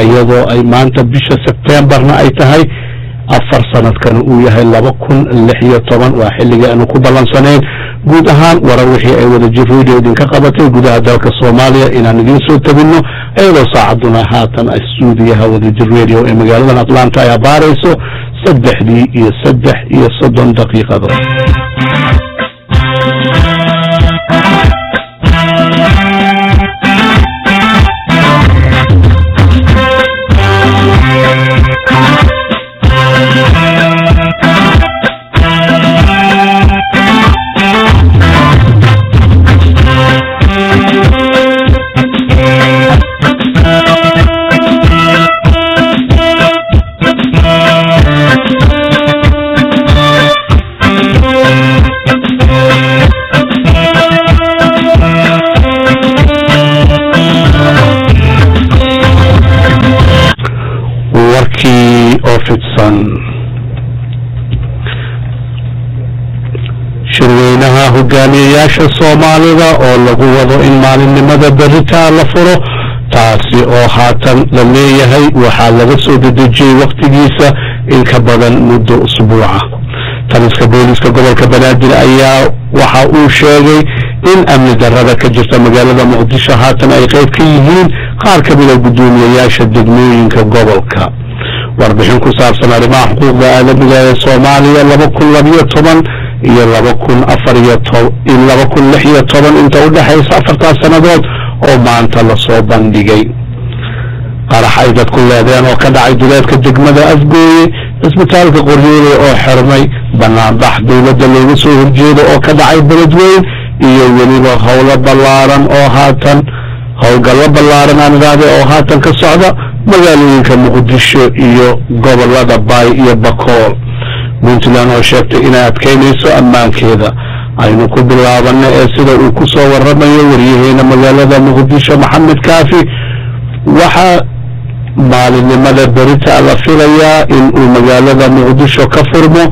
iyadoo ay maanta bisha Septemberna ay tahay 4 sanadkan uu yahay 2016 waa xilliga aanu ku balansaneen guud ahaan wara wixii ay wada jiroodo idinka qabatay gudaha dalka Soomaaliya inaan idin soo tabino iyadoo saacaduna haatan stuudiyaha wada jiroodo ee magaalada Atlanta ay baarayso 3:30 daqiiqado shirweynaha hogaamiyayaasha Soomaalida oo lagu wado in maalinimada berita la furo taasi oo haatan la leeyahay waxa laga soo dedejiyay waqtigiisa in ka badan muddo usbuuca taliska booliska gobolka Banaadir ayaa waxa uu sheegay in amni darrada ka jirta magaalada Muqdisho haatan ay qayb ka yihiin qaar ka mid ah gudoomiyayaasha degmooyinka gobolka warbixin ku saabsan arrimaha xuquuqda aadamiga ee Soomaaliya 2012 iyo 2016 inta u dhaxaysa 4 sanadood oo maanta la soo bandhigay qarax ay dadku leedeen oo ka dhacay duleedka degmada Afgooye isbitaalka Qoryoole oo xirmay banaanbax dowladda looga soo horjeedo oo ka dhacay Beledweyne iyo weliba howlo ballaaran oo haatan howlgallo ballaaran oo haatan ka socda magaalooyinka Muqdisho iyo gobolada Bay iyo Bakool Puntland oo sheegtay inay adkeynayso ammaankeeda aynu ku bilaabana ee sida uu ku soo waramayo wariyaheena magaalada Muqdisho Maxamed Kaafi waxa maalinimada berita la filayaa in uu magaalada Muqdisho ka furmo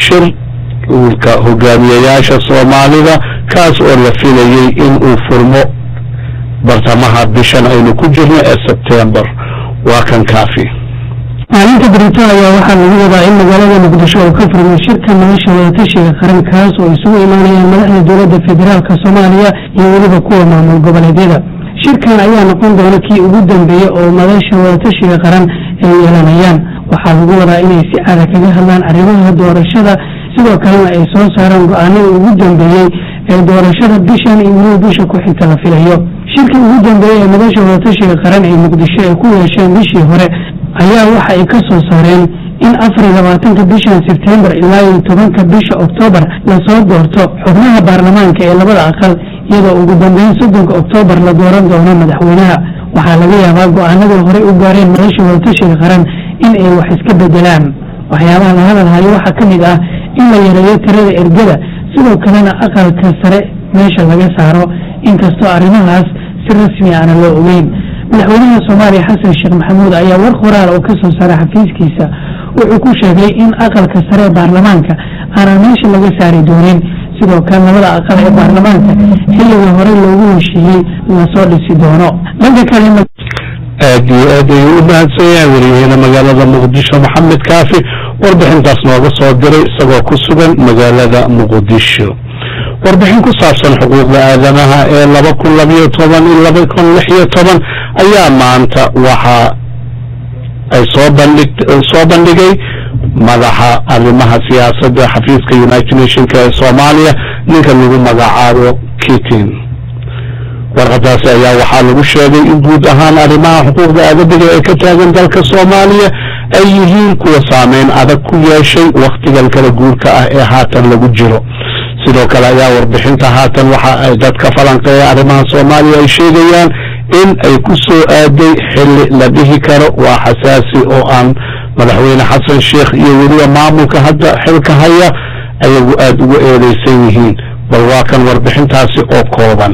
shirka hogaamiyayaasha Soomaalida kaas oo la filayay in uu furmo bartamaha bishan aynu ku jirno ee September waa kan Kaafi maalinta berita ayaa waxaa lagu wadaa in magaalada Muqdisho uu ka furmo shirka nolosha wadatashiga qaran kaas oo isugu imaanaya madaxda dowladda federaalka Soomaaliya iyo weliba kuwa maamul goboleedyada shirkan ayaa noqon doona kii ugu dambeeyay oo madasha wadatashiga qaran ay yeelanayaan waxaa lagu wadaa inay si adag kaga hadlaan arrimaha doorashada sidoo kalena ay soo saaraan go'aanada ugu dambeeyay ee doorashada bishan iyo bisha ku xigta la filayo shirka ugu dambeeyay ee madasha wadatashiga qaran ee Muqdisho ay ku yeesheen bishii hore ayaa waxa ay ka soo saareen in 24 bishan September ilaa 10 bisha October la soo doorto xubnaha baarlamaanka ee labada aqal iyadoo ugu dambeyn 3 October la dooran doono madaxweynaha waxaa laga yaabaa go'aanada hore u gaareen madasha wadatashiga qaran in ay wax iska bedelaan waxyaabaha la hadalhayo waxa ka mid ah in la yareeyo tirada ergada sidoo kalena aqalka sare meesha laga saaro inkastoo arrimahaas si rasmi ah loo ogeyn madaxweynaha Soomaaliya Xasan Sheekh Maxamuud ayaa war qoraal oo ka soo saaray xafiiskiisa wuxuu ku sheegay in aqalka sare ee baarlamaanka aan meesha laga saari doonin sidoo kale labada aqal ee baarlamaanka xilliga hore loogu heshiiyay la soo dhisi doono dhanka kale aad u mahadsanyahay wariyaheena magaalada Muqdisho Maxamed Kaafi warbixintaas nooga soo diray isagoo ku sugan magaalada Muqdisho warbixin ku saabsan xuquuqda aadamaha ee 2012 iyo 2016 ayaa maanta waxa ay soo bandhigay madaxa arrimaha siyaasadda xafiiska United Nations ee Soomaaliya ninka lagu magacaabo Keating warqadaas ayaa waxaa lagu sheegay in guud ahaan arrimaha xuquuqda aadamiga ee ka taagan dalka Soomaaliya ay yihiin kuwa saameyn adag ku yeeshay waqtigan kala guurka ah ee haatan lagu jiro sidoo kale ayaa warbixinta haatan waxa ay dadka falanqeeya arrimaha Soomaaliya ay sheegayaan in ay ku soo aaday xilli la dhihi karo waa xasaasi oo aan madaxweyne Xasan Sheekh iyo weliba maamulka hadda xilka haya ayagu aad ugu eedeysan yihiin bal waa kan warbixintaasi oo kooban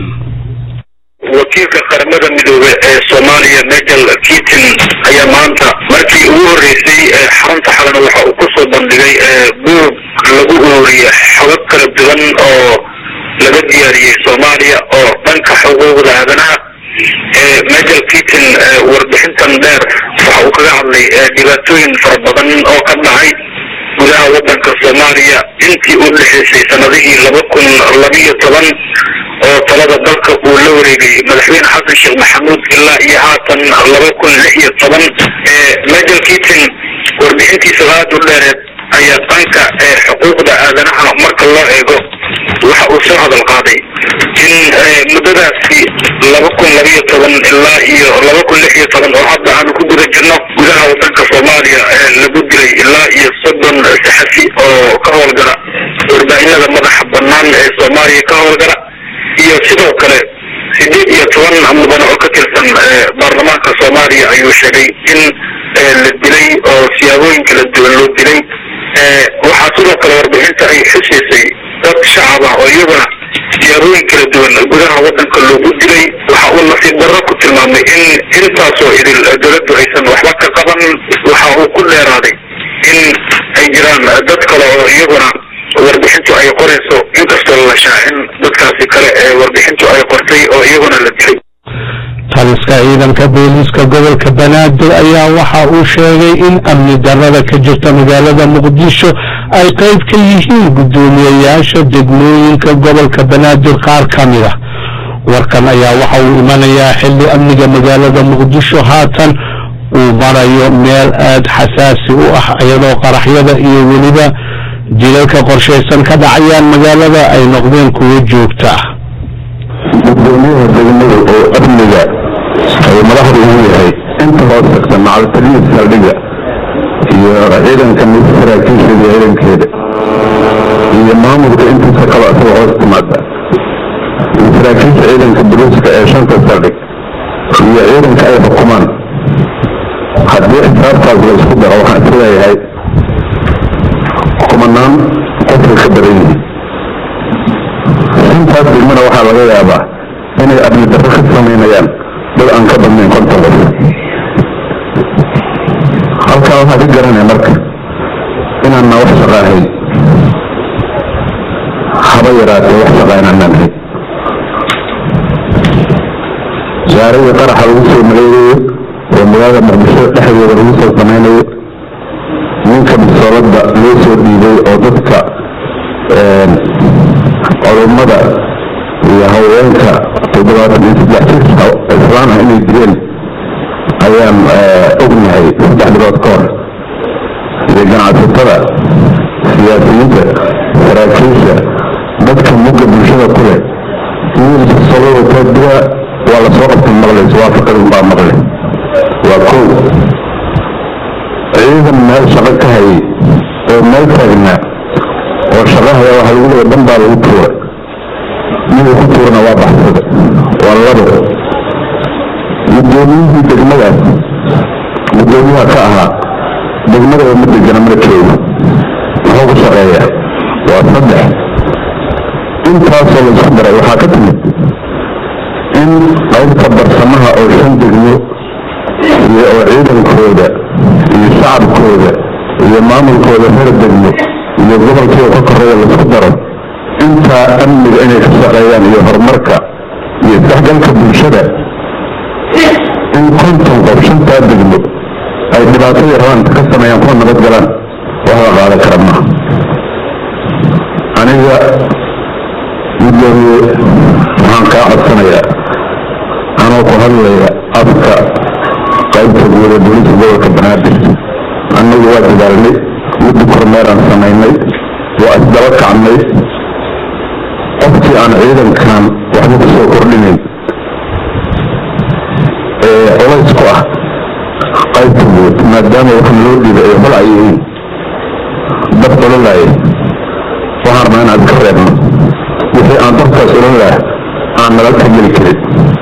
wakiilka qaramada midoobay ee Soomaaliya Majal Keating ayaa maanta markii ugu horeysay xarunta xalana waxa uu ku soo bandhigay buug lagu ururiyay xogab kala duwan oo laga diyaariyay Soomaaliya oo dhanka xuquuqda aadanaha Majal Keating warbixintan dheer waxa waxa uu kaga hadlay dhibaatooyin fara badan oo ka dhacay gudaha waddanka Soomaaliya intii uu dhexeysay sanadihii 2012 oo talada dalka uu la wareegay madaxweyne xasan sheekh maxamuud ilaa iyo haatan 2016 Major Keating warbixintiisa aad u dheereed ayaa dhanka xuquuqda aadanaha marka loo eego waxa uu soo hadal qaaday in muddadaasi 2012 ilaa iyo 2016 oo hadda aanu ku guda jirno gudaha waddanka Soomaaliya lagu dilay ilaa iyo 30 saxafi oo ka howlgala warbaahinada madaxa bannaan ee Soomaaliya ka howlgala iyo sidoo kale 18 mudan oo ka tirsan baarlamaanka Soomaaliya ayuu sheegay in la dilay oo siyaabooyin kala duwan loo dilay waxaa sidoo kale warbixinta ay xusaysay dad shacab ah oo iyaguna siyaabooyin kala duwan gudaha waddanka loogu dilay waxa uu nasiib darro ku tilmaamay in intaasoo idil dowladdu aysan waxba ka qaban waxa uu ku dheeraaday in ay jiraan dad kale oo iyaguna warbixintu ay qorayso inkastoo la shaacin dadkaasi kale warbixintu ay qortay oo iyaguna la dilay taliska ciidanka booliiska gobolka Banaadir ayaa waxa uu sheegay in amni darrada ka jirta magaalada Muqdisho ay qayb ka yihiin gudoomiyayaasha degmooyinka gobolka Banaadir qaar ka mid ah warkan ayaa waxa uu imanayaa xilli amniga magaalada Muqdisho haatan uu marayo meel aad xasaasi u ah iyadoo qaraxyada iyo weliba jilalka qorsheysan ka dhacayaan magaalada ay noqdeen kuwo joogto ah gudoomiyaha degmada oo amniga ay madaxda ugu yahay inta hoos tagta macaltaliya saldhiga iyo ciidanka saraakiisha iyo ciidankeeda iyo maamulka intiisa kale asagoo hoos timaada saraakiisha ciidanka booliiska ee 5 saldhig iyo ciidanka ay xukumaan haddii xisaabtaas la isku daro waxaan isleeyahay kumanaan qofka ka badan yihiin intaas degmana waxaa laga yaabaa inay amni darro ka samaynayaan dad aan ka badnayn 50 qof halkaa waxaa ka garanaya marka inaanna wax shaqaahayn haba yaraatee wax shaqaa inaanaan hayn gaariga qaraxa lagu soo maleegayo oo magaalada Muqdisho dhexdeeda lagu soo samaynayo ninka bisolada loo soo dhiibay oo dadka culummada iyo haweenka 73 jirka islaan ah inay dileen ayaan ognahay 3 bilood ka hor iyo ganacsatada siyaasiyiinta saraakiisha dadka mugga bulshada ku leh wiilka salada tadbiya waa la soo qabtay maqlays waafaqadin baa maqlay waa kow ciidan meel shaqo ka hayay oo meel taagnaa oo shaqahaya waxa lagu leeyahay dhan baa lagu tuuray miduu ku tuurana waa baxsada waa labo gudoomiyihii degmadaas gudoomiyaha ka ahaa degmada oo ma degana mana joogo muxuu ku shaqeeyaa waa 3 intaasoo la isku daray waxaa ka timid in qaybta barsamaha oo 5 degmo iyo oo ciidankooda iyo shacabkooda iyo maamulkooda reer degmo iyo gobolkii ka koreeya la isku daro intaa amniga inay ka shaqeeyaan iyo horumarka iyo isdhexgalka bulshada in 50 qof 5 degmo ay dhibaato yaraan ka sameeyaan kuwa nabad galaan wax la qaadan kara maaha aniga gudoomiye waxaan kaa codsanayaa anoo ku hadlaya afka qaybta guud ee booliiska gobolka Banaadir annagu waa dadaalnay muddo kormeeraan samaynay waa isdaba kacnay qofkii aan ciidankan waxba ku soo kordhinayn culays ku ah qaybta guud maadaama waxaan loo dhiibay ay hol ay yihiin dad ololaaya waxaan rabnaa inaad ka reebno wixii aan dadkaas ololaah aan nala ka geli karin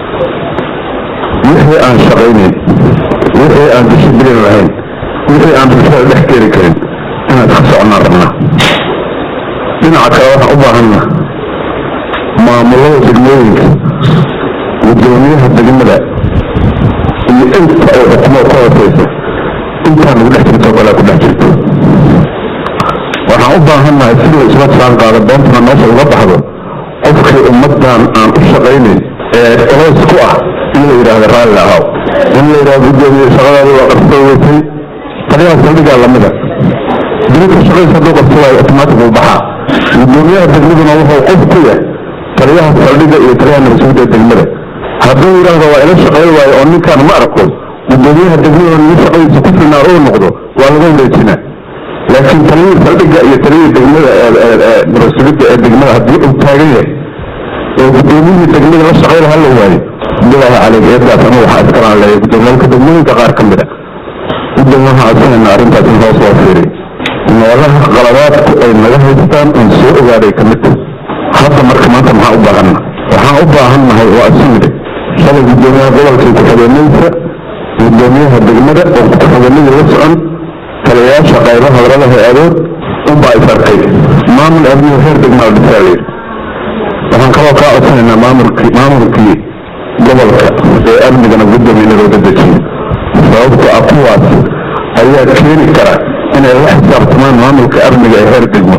wixii aan shaqaynayn wixii aan dishibilin lahayn wixii aan bulshada dhex keeni karin inaad ka soconaan rabnaa dhinaca kale waxaan u baahanna maamulada degmooyinka gudoomiyaha degmada iyo inta ay xukumo ka hooseysa intaan ugu dhex jirto kale ku dhex jirto waxaan u baahannahay si la isla saan qaado doontana meesha uga baxdo qofkii ummadan aan u shaqaynayn ee culays ku ah in la yidhaahdo raalli ahaaw in la yidhaha guddoomiye shaqadaada waa qabsoo weysay taliyaha saldhigaa lamida dilka shaqadiisa hadduu qabso waayo otomaatig uu baxaa guddoomiyaha degmaduna wuxuu qof ku yahay taliyaha saldhiga iyo taliyaha nabadsuguda degmada hadduu yidhaahdo waa ila shaqeyn waayo oo ninkaan ma arko guddoomiyaha degmaduna nin shaqadiisa ku filnaa uu noqdo waa laga wareejinaa laakiin taliyihii saldhiga iyo taliyihii degmada nabadsuguda ee degmada haddii uu taagan yahay oo guddoomiyihii degmada la shaqeyn hala waayo bilaahi caleyk eedaas ama waxaa iskalaan leeyahay guddoomiyaha degmooyinka qaar ka mid a guddoomiyaha codsanayna arrintaas in hoos loo fiiriy meelaha qalabaadku ay naga haystaan in soo ogaaday ka mid hadda marka maanta maxaa u baahanna waxaan u baahannahay waa isumide shalay guddoomiyaha gobolkay ku-xigeenaysa guddoomiyaha degmada oo ku-xigeenadii la socon taliyayaasha qaybaha labada hay-adood unbaa is arkay maamul amniga reer degmaa dhisaa layidhi waxaan kaloo kaa codsanaynaa maamulkii gobolka ee amnigana guddoomiye looga dejiyo sababto ah kuwaas ayaa keeni kara inay la xisaabtamaan maamulka amniga ee reer degmo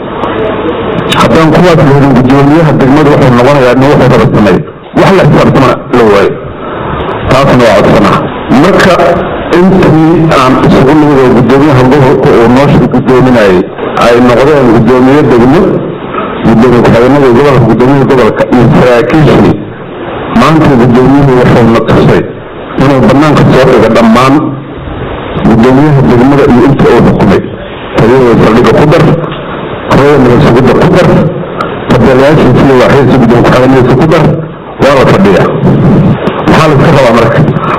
haddaan kuwaas lahelin guddoomiyaha degmada wuxuu noqonayaa nin wuxuu raba sameey wax la xisaabtama la waayo taasna waa codsanaa marka intii aan isugu nimid oo guddoomiyaha gobolka uu noosha guddoominayay ay noqdeen guddoomiye degmo guddoomiye ku-xigeenada gobolka guddoomiyaha gobolka iyo saraakiishii maanta guddoomiyuhu wuxuu na tusay inuu banaanka soo dhiga dhammaan guddoomiyaha degmada iyo inta uu xukumay taliyada saldhiga ku dar taliyada nabadsuguda ku dar tabelayaashiisa iyo waaxyadiisa guddoomiye ku-xigeenadiisa ku dar waa la fadhiya maxaa la iska rabaa marka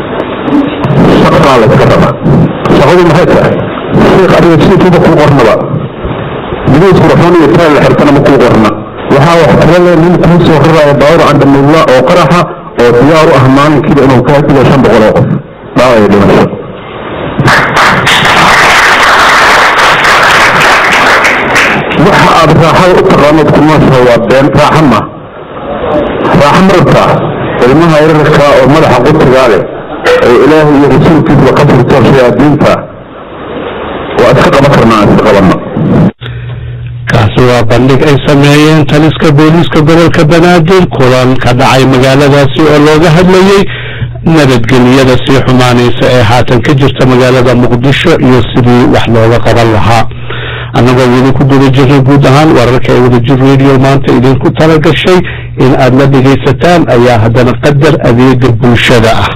shaqaa la iska rabaa shaqadu maxay tahay sheekh adiga shiikuba kuu qornaba gudihiis qurxoon iyo taal la xirtana ma kuu qorna waxaa wax kala le nin kuu soo raraayo baawur candamullah oo qaraxa oo diyaar u ah maalinkiiba inuu kaa dhigo 500 oo qof dhaawaya dhimasho waxa aad raaxada u taqaanood ku nooshahay waa been raaxa ma raaxa marabtaa ilmaha yararka oo madaxa qutigaa leh oo ilaahay iyo rasuulkiisa ka furto shayaadiinta waa iska qaban karnaa iska qabanno kaasi waa bandhig ay sameeyeen taliska booliiska gobolka banaadir kulan ka dhacay magaaladaasi oo looga hadlayay nabadgelyada sii xumaanaysa ee haatan ka jirta magaalada muqdisho iyo sidii wax looga qaban lahaa annagoo weli ku guda jirnay guud ahaan wararka ee wadajir radio maanta idinku tala gashay in aad la dhegaysataan ayaa haddana qadar adeega bulshada ah.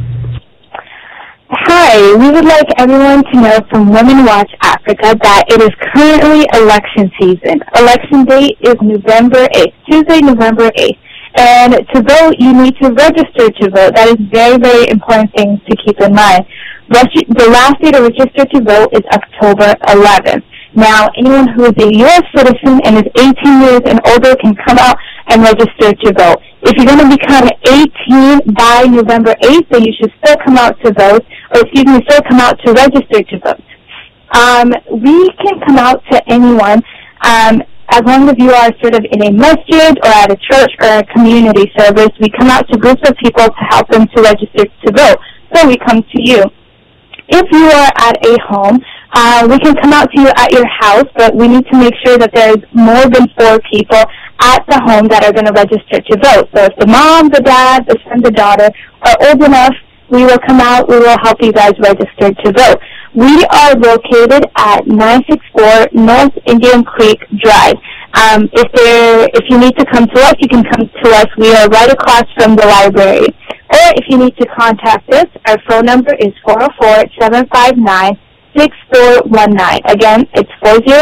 Hi, we would like everyone to know from Women Watch Africa that it is currently election season. Election date is November 8th, Tuesday, November 8th. And to vote, you need to register to vote. That is very, very important thing to keep in mind. The last day to register to vote is October 11th. Now, anyone who is a U.S. citizen and is 18 years and older can come out and register to vote. If you're going to become 18 by November 8th, then you should still come out to vote, or still come out to register to vote. We can come out to anyone as long as you are sort of in a masjid or at a church or a community service. We come out to groups of people to help them to register to vote. So we come to you. If you are at a home, we can come out to you at your house, but we need to make sure that there's more than 4 people at the home that are going to register to vote. So if the mom, the dad, the son, the daughter are old enough, we will come out, we will help you guys register to vote. We are located at 964 North Indian Creek Drive. If you need to come to us, you can come to us. We are right across from the library. Or if you need to contact us, our phone number is 404-759-6419. Again, it's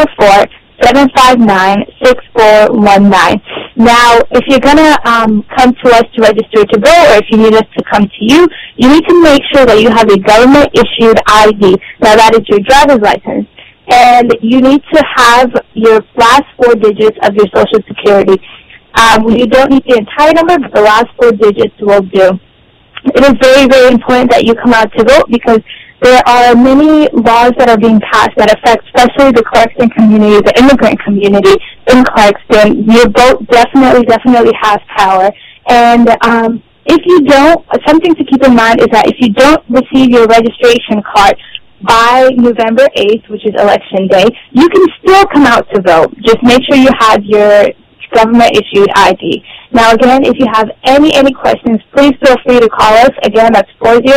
404-759-6419. Now, if you're going to come to us to register to vote, or if you need us to come to you, you need to make sure that you have a government-issued ID. Now, that is your driver's license. And you need to have your last 4 digits of your Social Security. You don't need the entire number, but the last 4 digits will do. It is very, very important that you come out to vote because there are many laws that are being passed that affect especially the Clarkston community, the immigrant community in Clarkston. Your vote definitely has power. And if you don't, something to keep in mind is that if you don't receive your registration card by November 8th, which is election day, you can still come out to vote. Just make sure you have your government-issued ID. Now, again, if you have any questions, please feel free to call us. Again, that's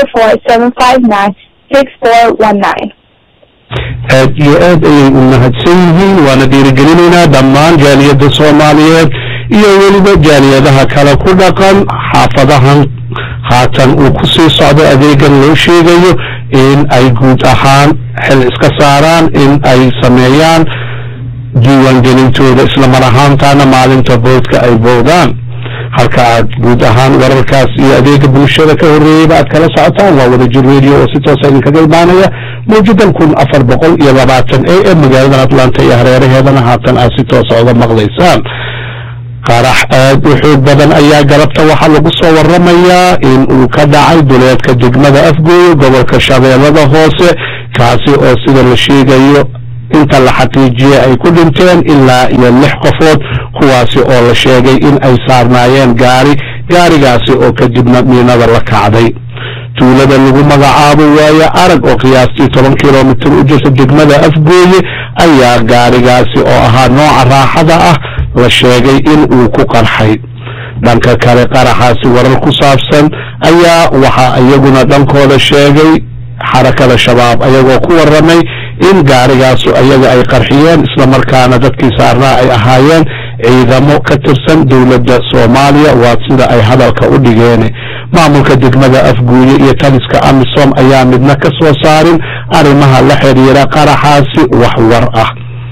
404-759-6419. aad iyo aad ayay u mahadsan yihiin waana dhiirigelinaynaa dhammaan jaaliyadda soomaaliyeed iyo weliba jaaliyadaha kale ku dhaqan xaafadahan haatan uu ku sii socdo adeegan loo sheegayo in ay guud ahaan xil iska saaraan in ay sameeyaan diiwaangelintooda islamar ahaantaana maalinta boodka ay boodaan halka aad guud ahaan wararkaas iyo adeega bulshada ka horreeyeyba aad kala socotaan waa wadajir radio oo si toosa idinkaga imaanaya mawjadan 1420 AM magaalada Atlanta iyo hareeraheedana haatan aad si toosa uga maqlaysaan qarax aad u xoog badan ayaa galabta waxaa lagu soo waramayaa in uu ka dhacay duleedka degmada Afgooy gobolka Shabeellada Hoose kaasi oo sida la sheegayo inta la xaqiijiyay ay ku dhinteen ilaa iyo 6 qofood kuwaasi oo la sheegay in ay saarnaayeen gaarigaasi oo kadibna miinada la kacday tuulada lagu magacaabo waaya arag oo qiyaastii 10 kilomitir u jirta degmada Afgooy ayaa gaarigaasi oo ahaa nooca raaxada ah la sheegay in uu ku qarxay dhanka kale qaraxaasi warar ku saabsan ayaa waxa iyaguna dhankooda sheegay xarakada shabaab ayagoo ku waramay in gaarigaasu ayaga ay qarxiyeen isla markaana dadkii saarnaa ay ahaayeen ciidamo ka tirsan dawladda Soomaaliya waa sida ay hadalka u dhigeen maamulka degmada Afgooy iyo taliska AMISOM ayaa midna ka soo saarin arrimaha la xiriira qaraxaasi wax war ah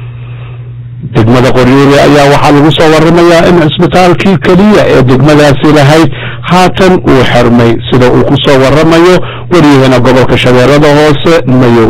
degmada Qoryoole ayaa waxaa lagu soo waramayaa in isbitaalkii kaliya ee degmadaasi lahayd haatan uu xirmay sida uu ku soo waramayo wariyahana gobolka Shabeellada Hoose Mayow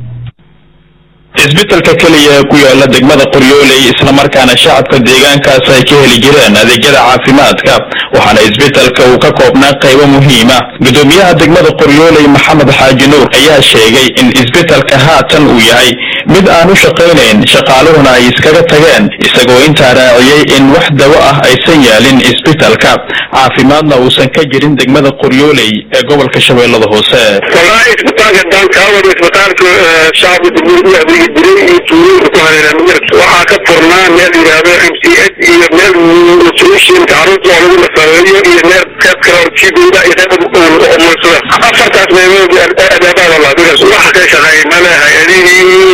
isbitaalka kaliya ku yaala degmada Qoryoole isla markaana shacabka deegaankaas ay ka heli jireen adeegyada caafimaadka waxaana isbitaalka uu ka koobnaa qaybo muhiim ah gudoomiyaha degmada Qoryoole Maxamed Xaaji Nuur ayaa sheegay in isbitaalka haatan uu yahay mid aan u shaqeynayn shaqaaluhuna ay iskaga tageen isagoo intaa raaciyay in wax dawo ah aysan yaalin isbitaalka caafimaadna uusan ka jirin degmada Qoryoole ee gobolka Shabeellada Hoose والله إسبتاعك دان كاور إسبتاعك شعب الدنيا بيجري يطورون كهنا وحاك فرنا نادي هذا MCH ينال سويشين تعرض على المسؤولية ينال كذكر شيء بيدا يتابع المسؤول أفرت أسمعه أدابا والله بس وحاك شغال ملا هذه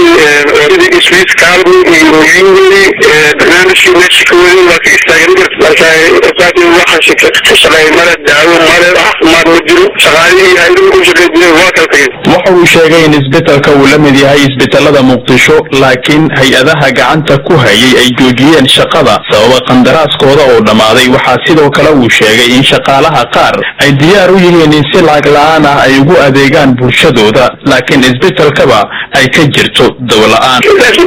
إسويس كاربي يويني برنامج نشكوي لكن استعمل لكن واحد شغال ملا دعوة ملا ما نجرو شغالي waxa uu sheegay in isbitaalka uu la mid yahay isbitaalada Muqdisho laakiin hay'adaha gacanta ku hayay ay joojiyeen shaqada sababa qandaraaskooda oo dhamaaday waxa sidoo kale uu sheegay in shaqaalaha qaar ay diyaar u yihiin in si lacag la'aan ah ay ugu adeegaan bulshadooda laakiin isbitaalkaba ay ka jirto dawo la'aan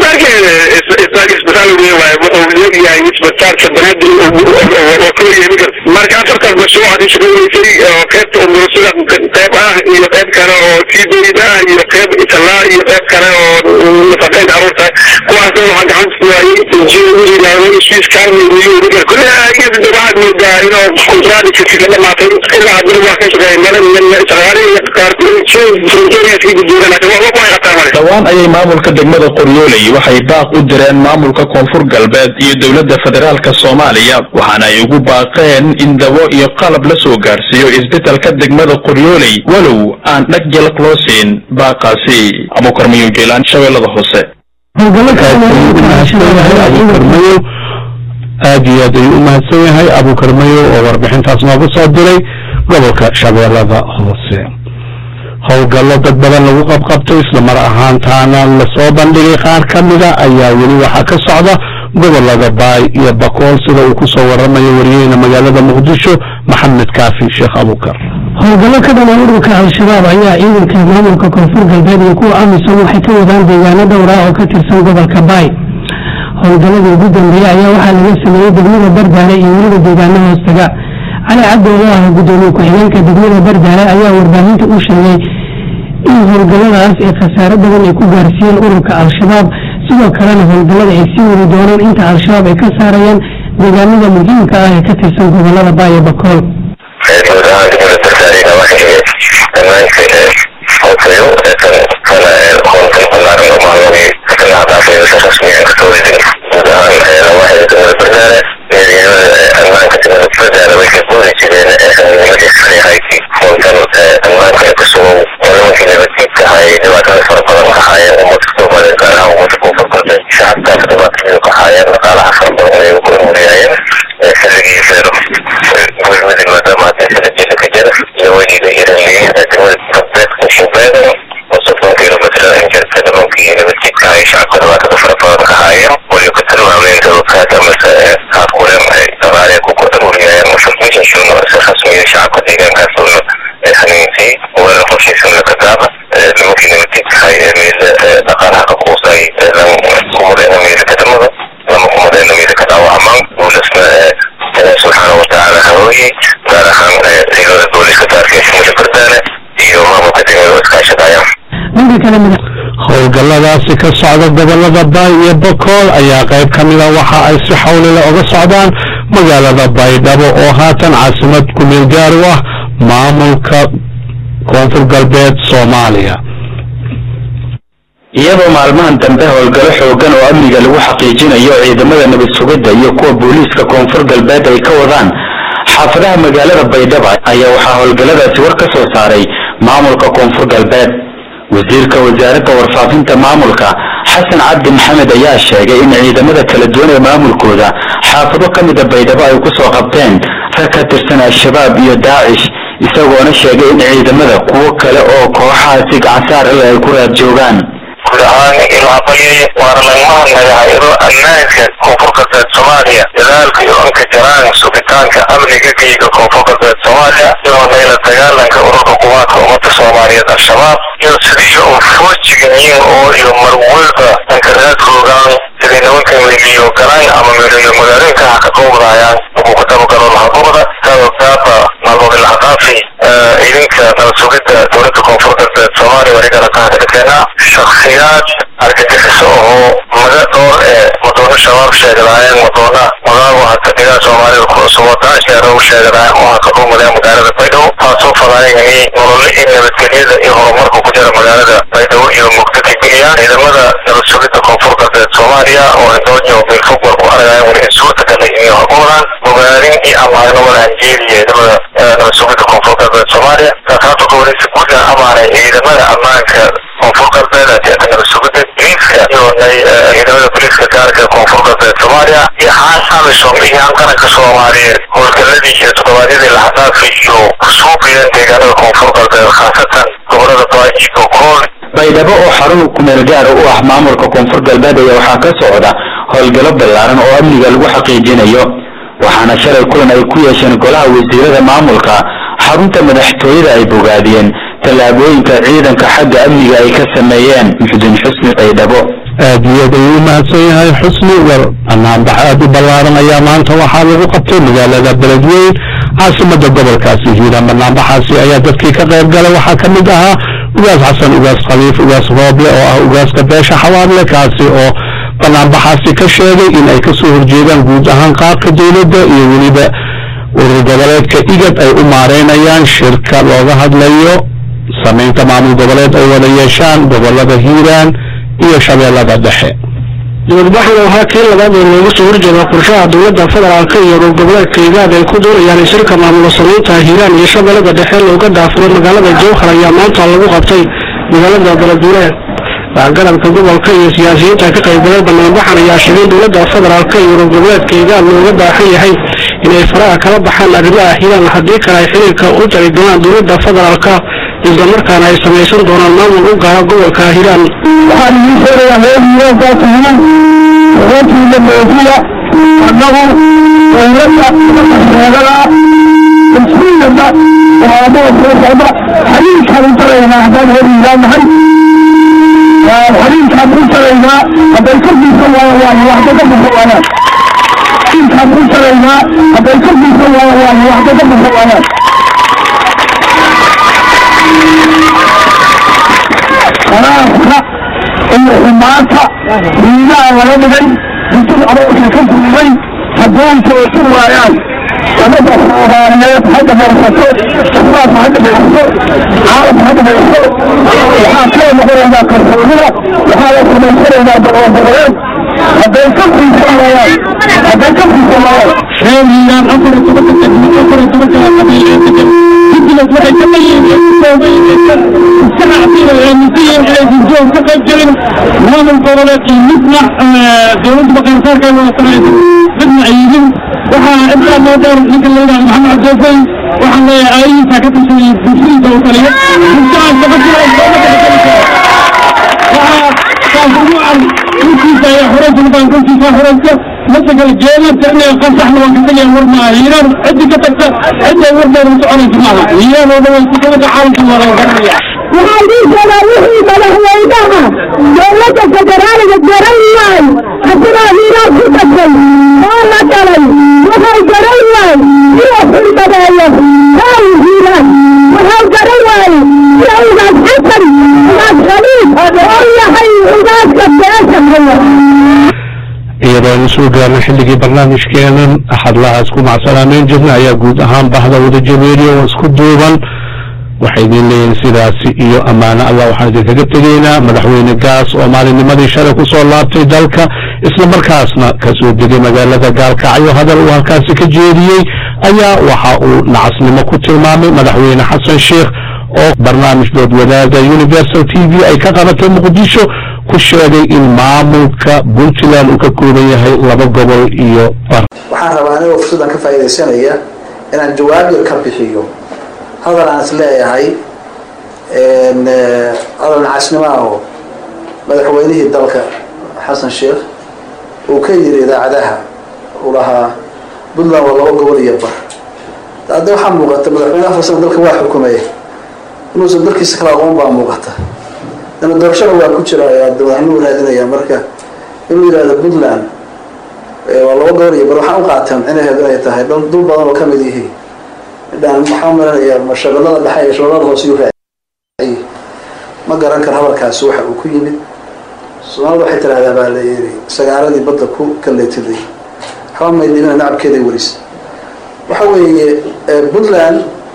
يقاب كانوا في بيدا يقاب إطلاع يقاب كانوا مفقين عروضة كواسا وحد عن سواي الجيوي لأنه سويس كارمي ويوري كلها أجيب بعد من دائنا وحمزاني كثير لما عطيب إلا عبد الله كشغي مالا من إتغاري يقار كل شيء فرنجوري يسكي بالدورة لكن والله ما يغطامني dhawaan ayay maamulka degmada Qoryoole waxay baaq u direen maamulka koonfur galbeed iyo dawladda federaalka Soomaaliya waxaana ay ugu baaqeen in dawo iyo qalab la soo gaarsiiyo isbitaalka degmada Qoryoole walow aan dhagel closing baaqaasi Abu Karmiyo Jeelan Shabeellada Hoose aad iyo aad ayuu u mahadsan yahay Abu Karmiyo oo warbixintaas nooga soo diray gobolka Shabeellada Hoose howlgallo dad badan lagu qabqabtay isla mar ahaantaana la soo bandhigay qaar ka mida ayaa weli waxaa ka socda gobolada Baay iyo Bakool sida uu ku soo waramayo wariyayna magaalada Muqdisho Maxamed Kaafi Sheekh Abukar howlgallo ka dhan ururka al-shabaab ayaa ciidanka maamulka koonfur galbeed iyo kuwa AMISOM waxay ka wadaan deegaano dhowr ah oo ka tirsan gobolka Baay howlgalladii ugu dambeeyay ayaa waxaa laga sameeyey degmada Bardaale iyo weliba deegaano hoostaga على عبد الله قدومي كحيان كدقمنا بردالة أيها ورباهين تقوشني إن هالقلالة خسارة بدن يكون غارسيان أوروك الشباب سوى كلام هالقلالة يسيروا دوران انت الشباب كساريا دقامنا مهم كآية كترسان قلالة باية بكول حياة ومكتوبة للقناة ومتكوفة شعب تاخد وقت حياة لقالها فرضا ويكونوا ريايين خلقي يسيروا ويمد المدامات يسلجي لك جرف يويني لإيران ليه أتوى تبت وشبادا وصفون كيلومتر إنجل تدرون كيلومتر كاي شعب قدوات فرفاض حياة ويكتلوا عملين توقعات مساء هاتقول طبعا يكون ريايين مشكلين شنو أسخص شعب قديقان كاسون خنينتي ولا خشي سنة كتابة ممكن نمتك هاي من أقالها كقوصي لم كمدين ميزة كتمضة لم كمدين ميزة كتاوى عمان ولسنا سبحانه وتعالى هوي دارخان إلو الدولي كتار كيش مجبردانة إيو ما مقدمة وإسكاشة دايام howlgalladaasi ka socda gobolada baay iyo bokool ayaa qayb ka mida waxa ay si xawlile uga socdaan magaalada baydhabo oo haatan caasimad ku-meel gaar u ah maamulka koonfur galbeed Soomaaliya iyadoo maalmahan dambe howlgallo xoogan oo amniga lagu xaqiijinayo ciidamada nabad sugidda iyo kuwa booliiska koonfur galbeed ay ka wadaan xaafadaha magaalada baydhabo ayaa waxaa howlgalladaasi war ka soo saaray maamulka koonfur galbeed wasiirka wasaaradda warfaafinta maamulka xasan cabdi maxamed ayaa sheegay in ciidamada kala duwan ee maamulkooda xaafado ka mid ah baydhabo ay ku soo qabteen rag ka tirsan al-shabaab iyo daacish isagoona sheegay in ciidamada kuwo kale oo kooxahaasi gacansaar leh ay ku raad joogaan كلان العطية وارلمان نجايرو الناس كونفوركة الصومالية لذلك يوم كجران سبتان كأمن جديد كونفوركة الصومالية يوم ليلة تجارا كأورو قوات أمة الصومالية الشباب يصير فوج جنين أو يوم مرولة تنكرات كلان تدينون كمليو كلان أما مليو مدارين كحكوم رايان وكتابو كانوا الحكومة كانوا تابا مالون العقافي إذنك نرسوكت دولة كونفوركة الصومالية ورجال كانت كنا شخصيات أركتكسوه مدار مدون الشباب شاغلين مدون مدار وحكتنا صومالي الخصوصات شاغلوا شاغلين وحكتوا مدار مدارة بيدو فاسو فلاي يعني نقول إن بتكليد يهرم مركو كجر مدارة بيدو يوم مكتكيا إذا مدى نرسوكت كونفوركة الصومالية وهندوجه بالفوق والقرآن والإنسوة تكليني وحكونا مغارين أمانة والأنجيلية إذا مدى نرسوكت كونفوركة الصومالية تخاطو كوري سكوتا أمانة إذا مدى أمانك كونفوركة الصومالية نرسوكت بليسكا إذا مدى بليسكا كارك كونفوركة الصومالية يحاس حامسهم إيان كانك الصومالية والكالذي يتطوالي الحداث فيو سوبيا تيغانا كونفوركة خاصة قبرة طائج وكون baydhabo oo xarun ku meel gaar u ah maamulka koonfur galbeed ayaa waxaa ka socda howlgallo ballaaran oo amniga lagu xaqiijinayo waxaana shalay kulan ay ku yeesheen golaha wasiirada maamulka xarunta madaxtooyada ay bogaadiyeen tallaabooyinka ciidanka xagga amniga ay ka sameeyeen muxudiin xusni baydhabo aad iyo aad ayuu mahadsan yahay xusni war ammaanbax aad u ballaaran ayaa maanta waxaa lagu qabtay magaalada beledweyn caasimada gobolkaasi hiiraan barnaamijkaasi ayaa dadkii ka qayb galay waxaa ka mid ahaa ugaas xasan ugaas khaliif ugaas rooble oo ah ugaaska beesha xawaadle kaasi oo barnaamijkaasi ka sheegay in ay ka soo horjeedaan guud ahaan qaabka dowladda iyo weliba urur goboleedka igad ay u maareynayaan shirka looga hadlayo samaynta maamul goboleed ay wada yeeshaan gobolada hiiraan iyo shabeellada dhexe dibadbaxan waxaa kii labaad ee looga soo horjeeda qorshaha dowladda federaalka iyo urur goboleedka igaad ay ku doonayaan in shirka maamul samaynta hiiraan iyo shabeellada dhexe looga daafuro magaalada jowhar ayaa maanta lagu qabtay magaalada beledweyne garabka gobolka iyo siyaasiyiinta ka qaybgalay barnaamijkan ayaa sheegay dowladda federaalka iyo urur goboleedka igaad looga baahan yahay inay faraha kala baxaan arrimaha hiiraan haddii kale ay xiriirka u jari doonaan dowladda federaalka isla markaana ay samaysan doonaan maamul u gaara gobolka hiiraan waxaan idin sheegayaa reer hiiraankaa tahay reerkiina moofiya annagu dowladda reerada مسؤولنا وأبوه وأبوه حليل كانوا ترينا هذا الهدي نحن وحليل كانوا ترينا هذا الكل سوى وحدة بالسوانات حليل كانوا ترينا هذا الكل سوى وحدة بالسوانات خلاص إنه ماتا بينا ولا بدي يمكن أروح لكم في هدول توصل وياي ونبقى صوغانيات حتى في الرسول أخلاص حتى في الرسول عارف حتى في الرسول وحاكين مغيرنا كرسولنا وحاولت منشرنا بالوضعين هدول كم في سواياي هدول كم في سواياي شيء من أفر التبكة أفر التبكة القبيلة وجلس واحد كمية سمع فيه المسيح في الجو كقيب جلن مهم القرارات نسمع دولة بقرصار كانوا وصلت بدنا عيدين وحا إبقى الموضوع لكن لنا محمد عبد الوفي وحا أي ساكت في بسيطة وصلية مستعد تفكر وحا كافروا عن كنتي سايا حرس ونبان كنتي سايا حرس مسك الجيلة تعني القصة احنا وكتلي ورنا هيران عدي كتبت عدي ورنا رسول الجماعة هيران ورنا وكتلي حالك ورنا وهذه جلاله ملهوينها دولة فدرالية جريان حسنا هنا كتبتل والله كلي وهو جريان هي في البداية هاي هنا وهو جريان هي ناس حسن ناس خليل والله هي ناس كبيرة iyadoo soo gaarnay xilligii barnaamijkeenan axad lahaas ku macsalaameyn jirna ayaa guud ahaan bahda wada jameeriya oo isku duuban waxay idin leeyihiin sidaasi iyo ammaano allah waxaan idinkaga tegaynaa madaxweyne gaas oo maalinimadii shalay ku soo laabtay dalka isla markaasna ka soo degay magaalada gaalkacyo hadal uu halkaasi ka jeediyey ayaa waxa uu nacasnimo ku tilmaamay madaxweyne xasan sheekh oo barnaamij dood wadaaga Universal TV ay ka qabatay Muqdisho ku sheegay in maamulka Puntland uu ka kooban yahay laba gobol iyo bar waxaan rabaa inaan fursadan ka faa'iideysanaya inaan jawaab yar ka bixiyo hadal aan isleeyahay hadal nacasnimo ah madaxweynihii dalka xasan sheekh uu ka yiri idaacadaha uu lahaa Puntland waa laba gobol iyo bar hadda waxaa muuqata madaxweynaha farsamo dalka waa xukumay inuu soo dalkiisa kala aqoon baa muuqata أنا درشنا وأكتشر يا دواحنو هذين مركا إنه إلى Puntland والله قوري بروح أوقاتهم أنا هذا يتهاي دول بعض وكم ذي هي ده محمد يا ما شاء الله بحي شغل الله سيوفع ما قرن كرهوا كاسوحة وكيني صار واحد ترى هذا بالي سجارة دي بدكوا كله تدي حرام ما يدينا نلعب كذا وريس وحوي Puntland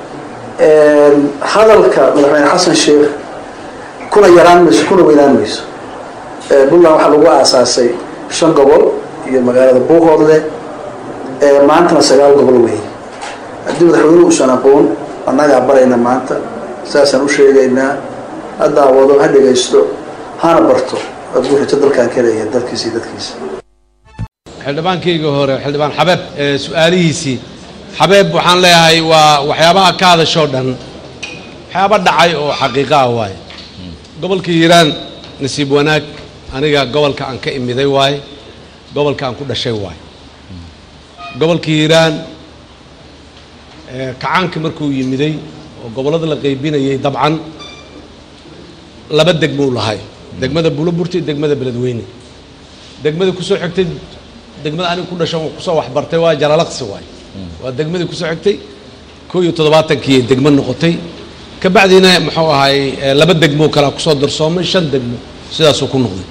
هذا الكلام حسن الشيخ كنا يران مش كنا ويران مش Puntland waxaa lagu aasaasay 5 gobol iyo magaalada Boqorle maanta 9 gobol weey hadii madaxweynuhu uu sanaqoon annaga barayna maanta saasan u sheegaynaa hadda wado hadhageysto hana barto aduu rito dalkan kaleeya dalkiisa xildhibaankayga hore xildhibaan xabeeb su'aalihiisi xabeeb waxaan leeyahay waa waxyaabaha ka hadasho dhan waxyaaba dhacay oo xaqiiqo ah waay gobolka Hiiraan nasiib wanaag aniga gobolka aan ka imiday waay gobolka aan ku dhashay waay gobolka Hiiraan kacaanka markuu yimiday oo gobolada la qaybinayay dabcan laba degmo lahay degmada Buulaburti degmada Beledweyne degmada ku soo xigtay degmada aniga ku dhashay oo ku soo wax bartay waa Jalalaqsi waay waa degmada ku soo xigtay 72kii degmo noqotay kabacdina muxuu ahay laba degmo kala ku soo darsoomay 5 degmo sidaas uu ku noqday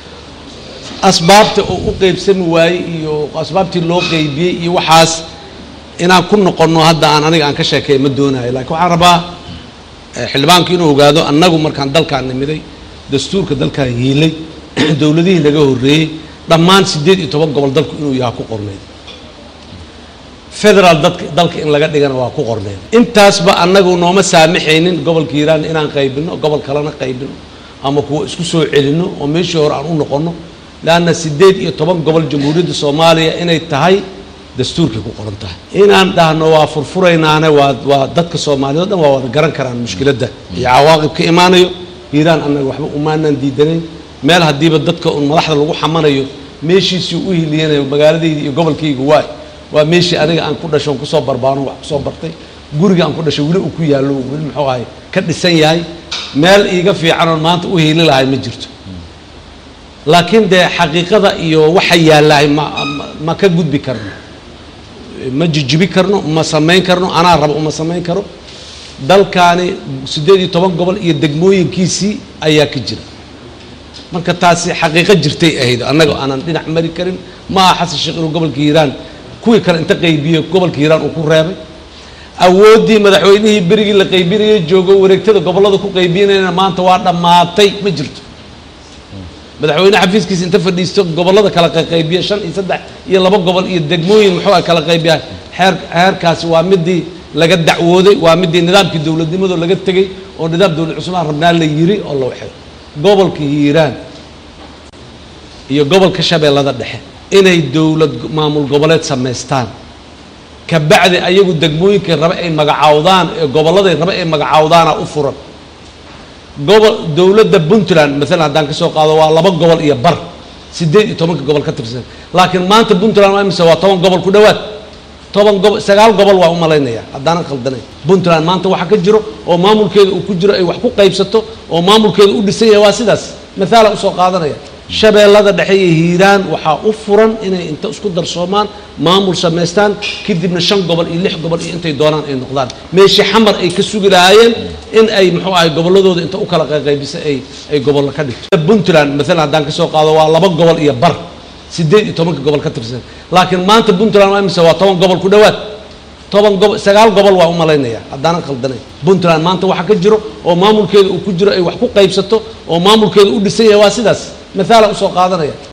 asbaabta uu qaybsan waay iyo asbaabtii loo qaybiyay iyo waxaas inaan ku noqono hadda aan aniga aan ka sheekay ma doonayo laakiin waxaan rabaa xildhibaanku inuu ogaado annagu markaan dalkaan nimiday dastuurka dalkaan hiilay dawladihii laga horeeyay dhammaan 18 gobol dalku inuu yahay ku qornay federal dalka in laga dhigana waa ku qorneen intaasba annagu nooma saamaxaynin gobolka Hiiraan inaan qaybino gobol kalena qaybino ama kuwa isku soo celino oo meeshii hore aan u noqono laana 18 gobol jamhuuriyadda Soomaaliya inay tahay dastuurka ku qoran tahay inaan dhahno waa furfuraynaana waa dadka Soomaaliyeed waa wada garan karaan mushkiladda iyo cawaaqib ka imaanayo Hiiraan annagu waxba uma aanan diidanayn meel hadiiba dadka uu madaxda lagu xamanayo meeshiisii u hiliyanayo magaaladayda iyo gobolkayga waa meeshii aniga aan ku dhasho ku soo barbaano wax ku soo bartay guriga aan ku dhashay wali uu ku yaalo wali muxuu ahay ka dhisan yahay meel iiga fiican oo maanta u heeli lahay ma jirto laakiin de xaqiiqada iyo waxa yaalahay ma ka gudbi karno ma jijibi karno ma sameyn karno ana rabo uma sameyn karo dalkaani 18 gobol iyo degmooyinkiisii ayaa ka jira marka taasi xaqiiqo jirtay ahayd annaga aanan dhinac mari karin ma xasan sheekh inuu gobolka Hiiraan kuwii kale inta qaybiyo gobolka Hiiraan uu ku reebay awoodii madaxweynihii berigii la qaybinayay joogo wareegtada gobolada ku qaybinayna maanta waa dhamaatay ma jirto madaxweyne xafiiskiisa inta fadhiisto gobolada kala qaybiya 5 iyo 3 iyo 2 gobol iyo degmooyin muxuu kala qaybiyaa heerkaasi waa midii laga dacwooday waa midii nidaamkii dowladnimada laga tegay oo nidaam dowlad cusub aan rabnaa la yiri oo la waxay gobolka Hiiraan iyo gobolka Shabeellada Dhexe inay dowlad maamul goboleed sameystaan ka bacdi ayagu degmooyinka raba ay magacaawdaan ee gobolada raba ay magacaawdaan u furan gobol dowladda Puntland mesela hadaan ka soo qaado waa 2 gobol iyo bar 18 gobol ka tirsan laakiin maanta Puntland waa imisa waa 10 gobol ku dhawaad 9 gobol waa u maleynaya hadaan qaldanay Puntland maanta waxa ka jiro oo maamulkeeda uu ku jiro ay wax ku qaybsato oo maamulkeeda u dhisan yahay waa sidaas mesela u soo qaadanaya Shabeellada Dhexe iyo Hiiraan waxa u furan inay inta isku darsoomaan maamul sameystaan kadibna 5 gobol iyo 6 gobol iyo intay doonaan ay noqdaan meeshii xamar ay ka sugi lahaayeen in ay muxuu ahay goboladooda inta u kala qaybisay ay gobol ka dhigto Puntland mesela hadaan ka soo qaado waa 2 gobol iyo bar 18 gobol ka tirsan laakiin maanta Puntland waa imisa waa 10 gobol ku dhawaad 9 gobol waa u maleynaya hadaan qaldanay Puntland maanta waxa ka jiro oo maamulkeeda uu ku jiro ay wax ku qaybsato oo maamulkeeda u dhisan yahay waa sidaas مثال usoo qaadanaya